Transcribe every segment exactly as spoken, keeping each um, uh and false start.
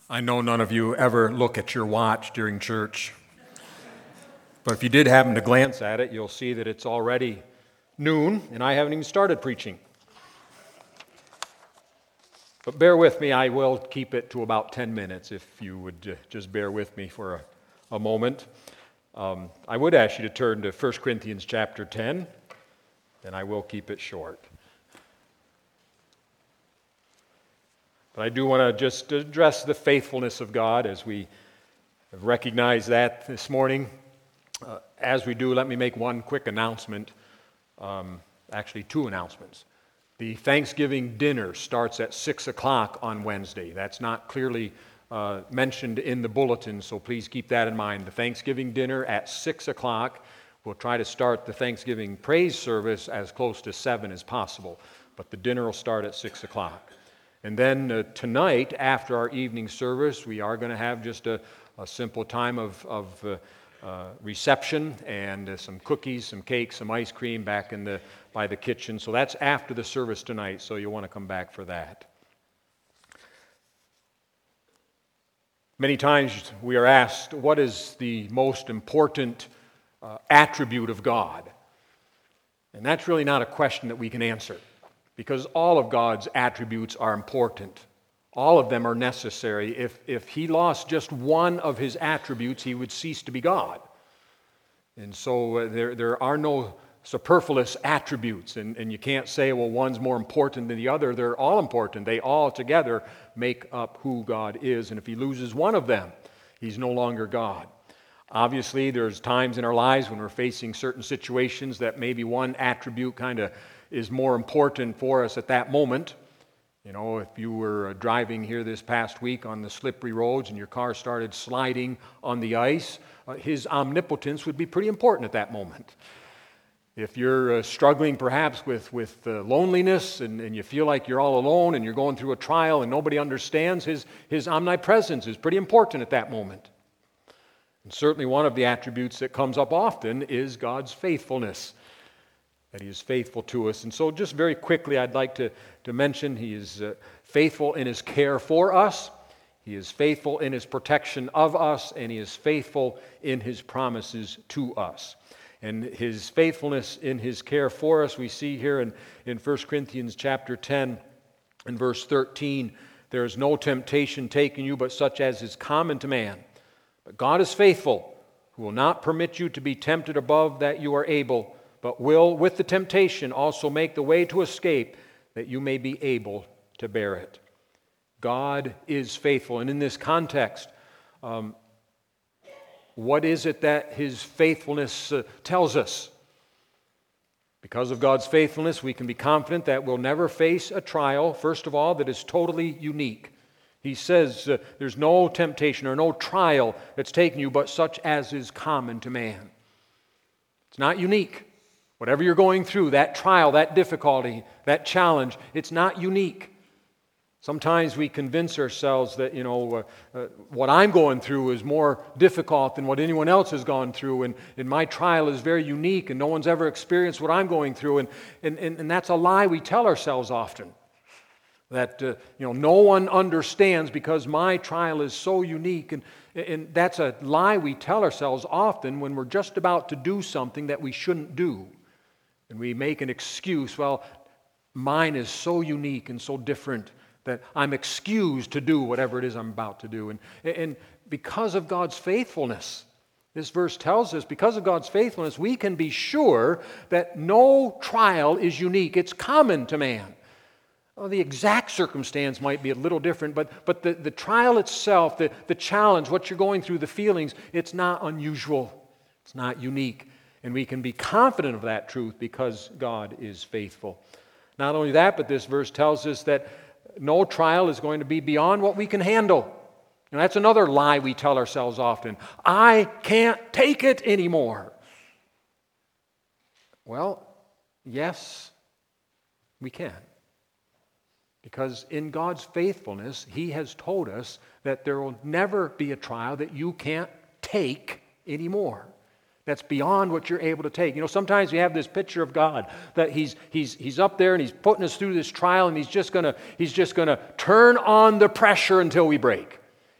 I know none of you ever look at your watch during church, but if you did happen to glance at it, you'll see that it's already noon, and I haven't even started preaching. But bear with me, I will keep it to about ten minutes, if you would just bear with me for a, a moment. Um, I would ask you to turn to First Corinthians chapter ten, and I will keep it short. But I do want to just address the faithfulness of God as we have recognized that this morning. Uh, as we do, let me make one quick announcement, um, actually two announcements. The Thanksgiving dinner starts at six o'clock on Wednesday. That's not clearly uh, mentioned in the bulletin, so please keep that in mind. The Thanksgiving dinner at six o'clock. We'll try to start the Thanksgiving praise service as close to seven as possible, but the dinner will start at six o'clock. And then uh, tonight, after our evening service, we are going to have just a, a simple time of, of uh, uh, reception and uh, some cookies, some cakes, some ice cream back in the by the kitchen. So that's after the service tonight, so you'll want to come back for that. Many times we are asked, what is the most important uh, attribute of God? And that's really not a question that we can answer, because all of God's attributes are important. All of them are necessary. If, if he lost just one of his attributes, he would cease to be God. And so uh, there, there are no superfluous attributes, and, and you can't say, well, one's more important than the other. They're all important. They all together make up who God is, and if he loses one of them, he's no longer God. Obviously, there's times in our lives when we're facing certain situations that maybe one attribute kind of is more important for us at that moment. You know, if you were driving here this past week on the slippery roads and your car started sliding on the ice, uh, his omnipotence would be pretty important at that moment. If you're uh, struggling perhaps with, with uh, loneliness and, and you feel like you're all alone and you're going through a trial and nobody understands, his, his omnipresence is pretty important at that moment. And certainly one of the attributes that comes up often is God's faithfulness, that he is faithful to us. And so just very quickly, I'd like to, to mention he is uh, faithful in his care for us, he is faithful in his protection of us, and he is faithful in his promises to us. And his faithfulness in his care for us, we see here in, in First Corinthians chapter ten and verse thirteen, there is no temptation taken you but such as is common to man. But God is faithful, who will not permit you to be tempted above that you are able, but will, with the temptation, also make the way to escape, that you may be able to bear it. God is faithful. And in this context, um, what is it that his faithfulness uh, tells us? Because of God's faithfulness, we can be confident that we'll never face a trial, first of all, that is totally unique. He says uh, there's no temptation or no trial that's taken you but such as is common to man. It's not unique. Whatever you're going through, that trial, that difficulty, that challenge, it's not unique. Sometimes we convince ourselves that, you know, uh, uh, what I'm going through is more difficult than what anyone else has gone through, and, and my trial is very unique, and no one's ever experienced what I'm going through, and, and, and, and that's a lie we tell ourselves often. That, uh, you know, no one understands because my trial is so unique, and, and that's a lie we tell ourselves often when we're just about to do something that we shouldn't do. And we make an excuse, well, mine is so unique and so different that I'm excused to do whatever it is I'm about to do. And, and because of God's faithfulness, this verse tells us, because of God's faithfulness, we can be sure that no trial is unique. It's common to man. Well, the exact circumstance might be a little different, but, but the, the trial itself, the, the challenge, what you're going through, the feelings, it's not unusual. It's not unique. And we can be confident of that truth because God is faithful. Not only that, but this verse tells us that no trial is going to be beyond what we can handle. And that's another lie we tell ourselves often. I can't take it anymore. Well, yes, we can. Because in God's faithfulness, he has told us that there will never be a trial that you can't take anymore. That's beyond what you're able to take. You know, sometimes we have this picture of God that he's he's he's up there and he's putting us through this trial, and he's just gonna he's just gonna turn on the pressure until we break.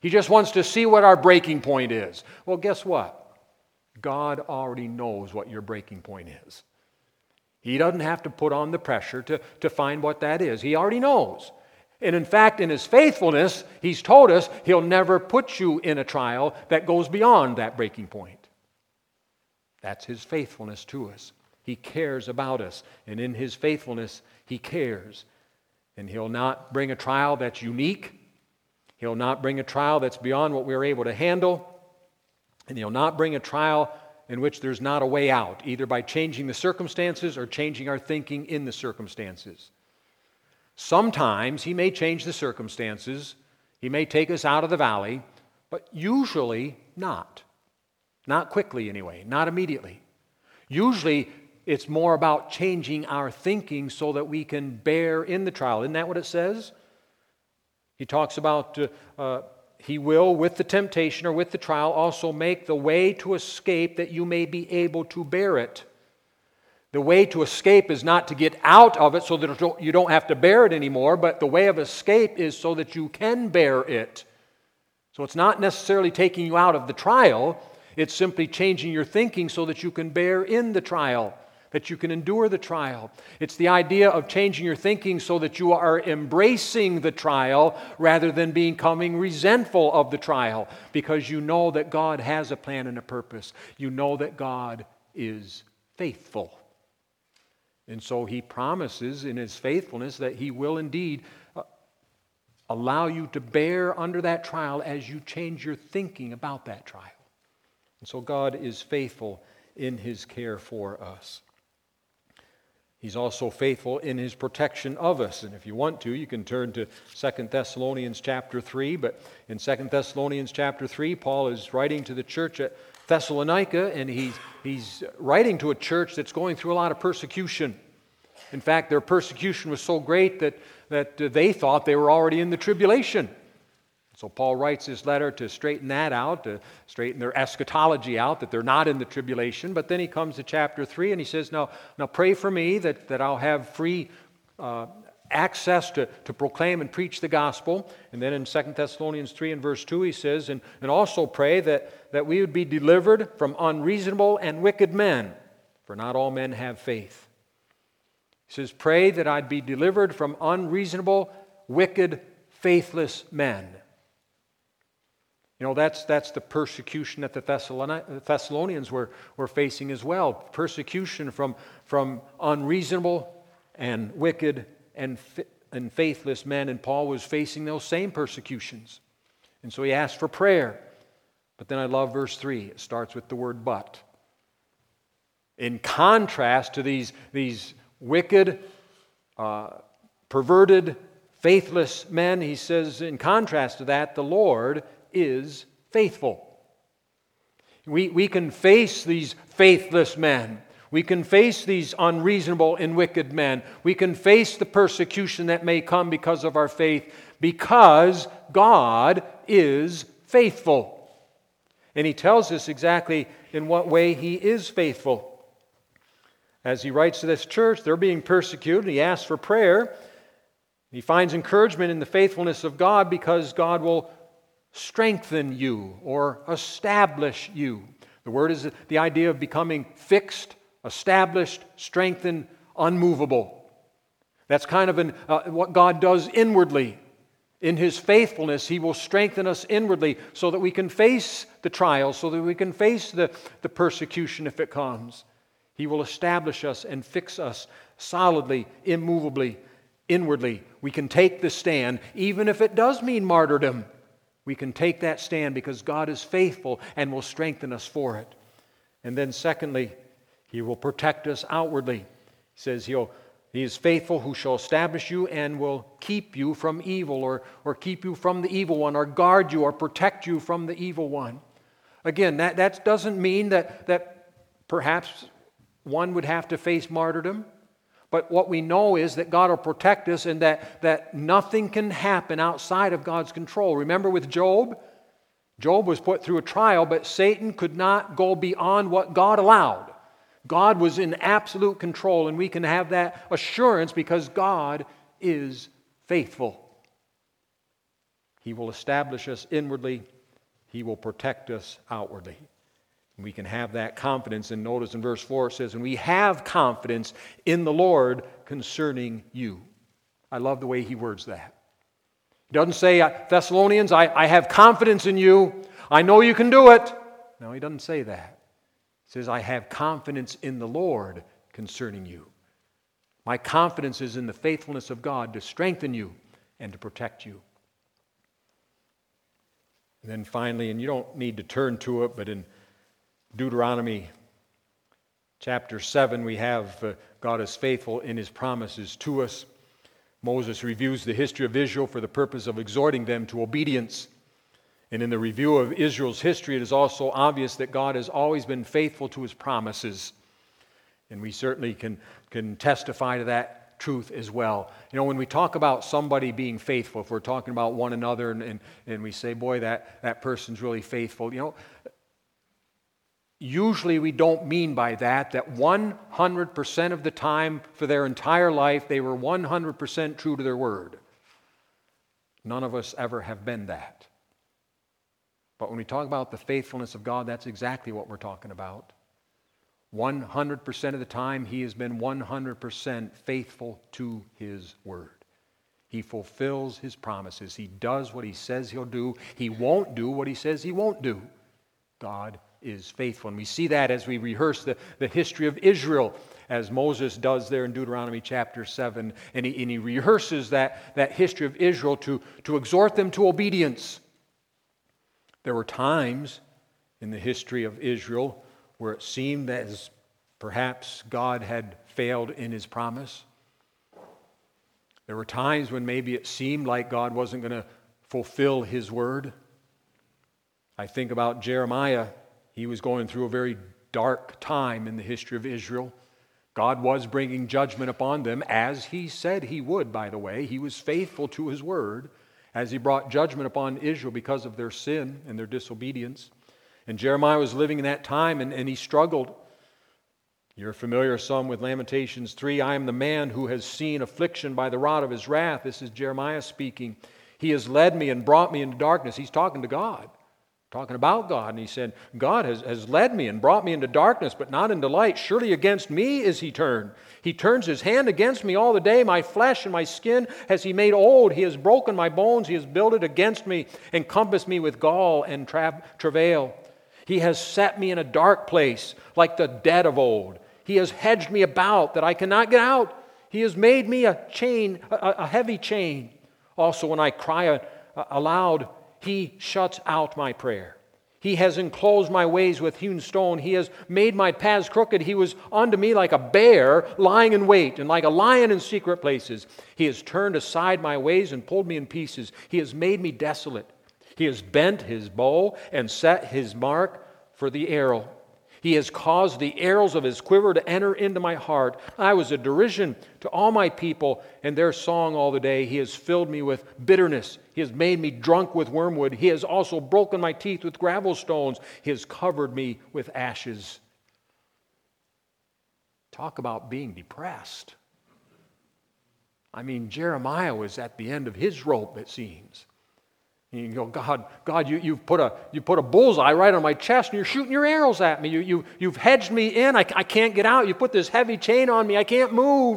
He just wants to see what our breaking point is. Well, guess what? God already knows what your breaking point is. He doesn't have to put on the pressure to, to find what that is. He already knows. And in fact, in His faithfulness, He's told us He'll never put you in a trial that goes beyond that breaking point. That's His faithfulness to us. He cares about us. And in His faithfulness, He cares. And He'll not bring a trial that's unique. He'll not bring a trial that's beyond what we're able to handle. And He'll not bring a trial in which there's not a way out, either by changing the circumstances or changing our thinking in the circumstances. Sometimes He may change the circumstances. He may take us out of the valley, but usually not. Not quickly anyway, not immediately. Usually it's more about changing our thinking so that we can bear in the trial. Isn't that what it says? He talks about uh, uh, He will, with the temptation or with the trial, also make the way to escape that you may be able to bear it. The way to escape is not to get out of it so that you don't have to bear it anymore, but the way of escape is so that you can bear it. So it's not necessarily taking you out of the trial, it's simply changing your thinking so that you can bear in the trial, that you can endure the trial. It's the idea of changing your thinking so that you are embracing the trial rather than becoming resentful of the trial, because you know that God has a plan and a purpose. You know that God is faithful. And so He promises in His faithfulness that He will indeed uh, allow you to bear under that trial as you change your thinking about that trial. And so God is faithful in His care for us. He's also faithful in His protection of us. And if you want to, you can turn to Second Thessalonians chapter three. But in Second Thessalonians chapter three, Paul is writing to the church at Thessalonica, and he's, he's writing to a church that's going through a lot of persecution. In fact, their persecution was so great that, that they thought they were already in the tribulation. So Paul writes this letter to straighten that out, to straighten their eschatology out, that they're not in the tribulation. But then he comes to chapter three and he says, now, now pray for me that, that I'll have free uh, access to, to proclaim and preach the gospel. And then in Second Thessalonians three and verse two he says, and, and also pray that, that we would be delivered from unreasonable and wicked men, for not all men have faith. He says, pray that I'd be delivered from unreasonable, wicked, faithless men. You know, that's, that's the persecution that the Thessalonians were, were facing as well. Persecution from, from unreasonable and wicked and, and faithless men. And Paul was facing those same persecutions. And so he asked for prayer. But then I love verse three. It starts with the word but. In contrast to these, these wicked, uh, perverted, faithless men, he says, in contrast to that, the Lord is faithful. We, we can face these faithless men. We can face these unreasonable and wicked men. We can face the persecution that may come because of our faith, because God is faithful. And he tells us exactly in what way he is faithful. As he writes to this church, they're being persecuted. He asks for prayer. He finds encouragement in the faithfulness of God because God will strengthen you or establish you. The word is the idea of becoming fixed, established, strengthened, unmovable. That's kind of an, uh, what God does inwardly. In His faithfulness, He will strengthen us inwardly so that we can face the trials, so that we can face the, the persecution if it comes. He will establish us and fix us solidly, immovably, inwardly. We can take the stand, even if it does mean martyrdom. We can take that stand because God is faithful and will strengthen us for it. And then secondly, He will protect us outwardly. He says he'll, He is faithful who shall establish you and will keep you from evil, or, or keep you from the evil one, or guard you or protect you from the evil one. Again, that, that doesn't mean that, that perhaps one would have to face martyrdom. But what we know is that God will protect us and that, that nothing can happen outside of God's control. Remember with Job? Job was put through a trial, but Satan could not go beyond what God allowed. God was in absolute control, and we can have that assurance because God is faithful. He will establish us inwardly. He will protect us outwardly. And we can have that confidence. And notice in verse four it says, and we have confidence in the Lord concerning you. I love the way he words that. He doesn't say, Thessalonians, I, I have confidence in you. I know you can do it. No, he doesn't say that. He says, I have confidence in the Lord concerning you. My confidence is in the faithfulness of God to strengthen you and to protect you. And then finally, and you don't need to turn to it, but in Deuteronomy chapter seven, we have uh, God is faithful in his promises to us. Moses reviews the history of Israel for the purpose of exhorting them to obedience. And in the review of Israel's history, it is also obvious that God has always been faithful to his promises. And we certainly can, can testify to that truth as well. You know, when we talk about somebody being faithful, if we're talking about one another and, and, and we say, boy, that, that person's really faithful, you know, usually we don't mean by that that one hundred percent of the time for their entire life they were one hundred percent true to their word. None of us ever have been that. But when we talk about the faithfulness of God, that's exactly what we're talking about. one hundred percent of the time he has been one hundred percent faithful to his word. He fulfills his promises. He does what he says he'll do. He won't do what he says he won't do. God is faithful. And we see that as we rehearse the, the history of Israel, as Moses does there in Deuteronomy chapter seven. And he, and he rehearses that, that history of Israel to, to exhort them to obedience. There were times in the history of Israel where it seemed as perhaps God had failed in his promise. There were times when maybe it seemed like God wasn't going to fulfill his word. I think about Jeremiah. He was going through a very dark time in the history of Israel. God was bringing judgment upon them, as he said he would, by the way. He was faithful to his word as he brought judgment upon Israel because of their sin and their disobedience. And Jeremiah was living in that time, and, and he struggled. You're familiar, some, with Lamentations three. I am the man who has seen affliction by the rod of his wrath. This is Jeremiah speaking. He has led me and brought me into darkness. He's talking to God. Talking about God, and he said, God has, has led me and brought me into darkness, but not into light. Surely against me is he turned. He turns his hand against me all the day. My flesh and my skin has he made old. He has broken my bones. He has builded against me and compassed me with gall and tra- travail. He has set me in a dark place like the dead of old. He has hedged me about that I cannot get out. He has made me a chain, a, a heavy chain. Also, when I cry aloud, he shuts out my prayer. He has enclosed my ways with hewn stone. He has made my paths crooked. He was unto me like a bear lying in wait, and like a lion in secret places. He has turned aside my ways and pulled me in pieces. He has made me desolate. He has bent his bow and set his mark for the arrow. He has caused the arrows of his quiver to enter into my heart. I was a derision to all my people, and their song all the day. He has filled me with bitterness. He has made me drunk with wormwood. He has also broken my teeth with gravel stones. He has covered me with ashes. Talk about being depressed. I mean, Jeremiah was at the end of his rope, it seems. You go, God, God, you, you've put a you put a bullseye right on my chest, and you're shooting your arrows at me. You, you, you've hedged me in. I, I can't get out. You put this heavy chain on me. I can't move.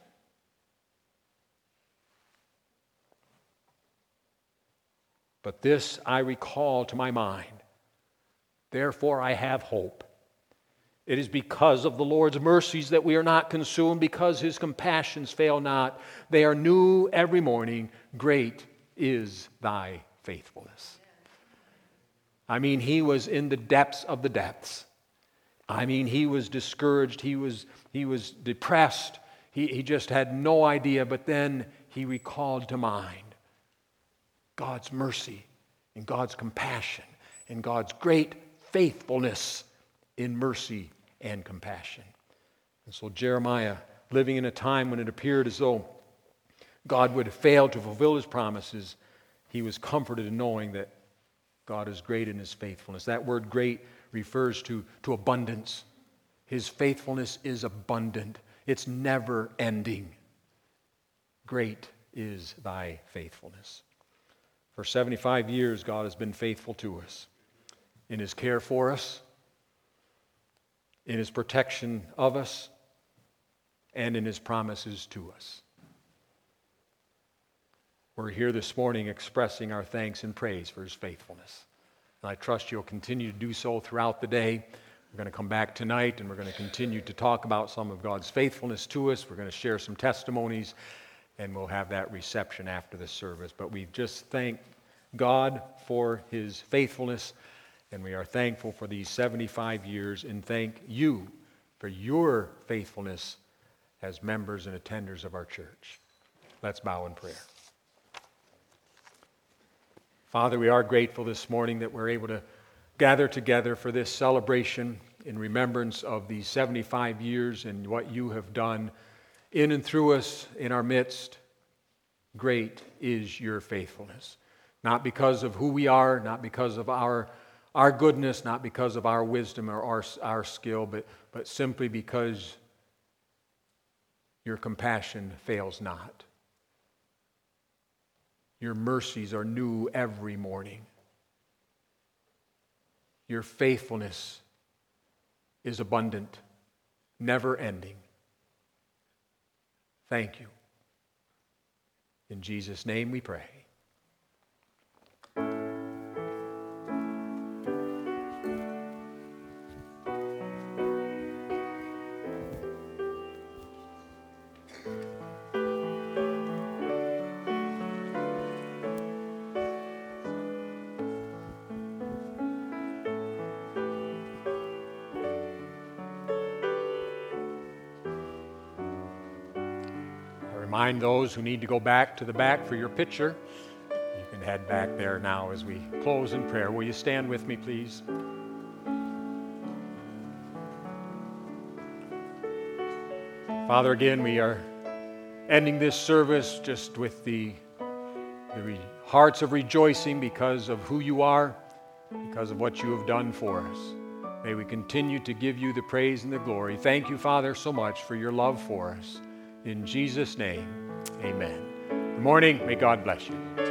But this I recall to my mind. Therefore I have hope. It is because of the Lord's mercies that we are not consumed, because his compassions fail not. They are new every morning. Great is thy faithfulness. I mean, he was in the depths of the depths. I mean, he was discouraged. He was, he was depressed. He, he just had no idea. But then he recalled to mind God's mercy and God's compassion and God's great faithfulness in mercy and compassion. And so Jeremiah, living in a time when it appeared as though God would fail to fulfill his promises, he was comforted in knowing that God is great in his faithfulness. That word great refers to, to abundance. His faithfulness is abundant. It's never ending. Great is thy faithfulness. For seventy-five years, God has been faithful to us in His care for us, in His protection of us, and in His promises to us. We're here this morning expressing our thanks and praise for His faithfulness. And I trust you'll continue to do so throughout the day. We're going to come back tonight and we're going to continue to talk about some of God's faithfulness to us. We're going to share some testimonies and we'll have that reception after the service. But we just thank God for His faithfulness, and we are thankful for these seventy-five years, and thank you for your faithfulness as members and attenders of our church. Let's bow in prayer. Father, we are grateful this morning that we're able to gather together for this celebration in remembrance of these seventy-five years and what you have done in and through us in our midst. Great is your faithfulness. Not because of who we are, not because of our, our goodness, not because of our wisdom or our, our skill, but, but simply because your compassion fails not. Your mercies are new every morning. Your faithfulness is abundant, never ending. Thank you. In Jesus' name we pray. Remind those who need to go back to the back for your picture. You can head back there now as we close in prayer. Will you stand with me, please? Father, again, we are ending this service just with the, the re- hearts of rejoicing because of who you are, because of what you have done for us. May we continue to give you the praise and the glory. Thank you, Father, so much for your love for us. In Jesus' name, amen. Good morning. May God bless you.